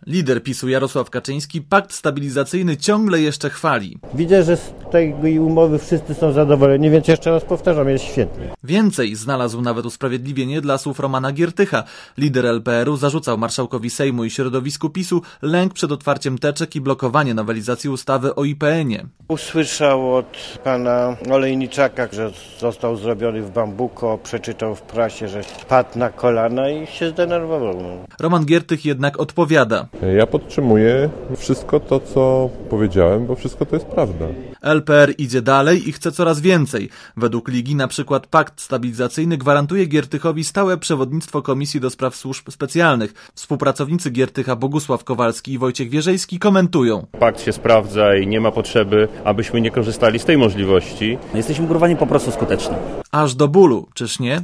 Lider PiS-u Jarosław Kaczyński pakt stabilizacyjny ciągle jeszcze chwali. Widzę, że z tej umowy wszyscy są zadowoleni, więc jeszcze raz powtarzam, jest świetnie. Więcej znalazł nawet usprawiedliwienie dla słów Romana Giertycha. Lider LPR-u zarzucał marszałkowi Sejmu i środowisku PiS-u lęk przed otwarciem teczek i blokowanie nowelizacji ustawy o IPN-ie. Usłyszał od pana Olejniczaka, że został zrobiony w bambuko, przeczytał w prasie, że padł na kolana i się zdenerwował. Roman Giertych jednak odpowiada. Ja podtrzymuję wszystko to, co powiedziałem, bo wszystko to jest prawda. LPR idzie dalej i chce coraz więcej. Według Ligi na przykład pakt stabilizacyjny gwarantuje Giertychowi stałe przewodnictwo Komisji do Spraw Służb Specjalnych. Współpracownicy Giertycha Bogusław Kowalski i Wojciech Wierzejski komentują. Pakt się sprawdza i nie ma potrzeby, abyśmy nie korzystali z tej możliwości. Jesteśmy ugrupowaniem po prostu skutecznym. Aż do bólu, czyż nie?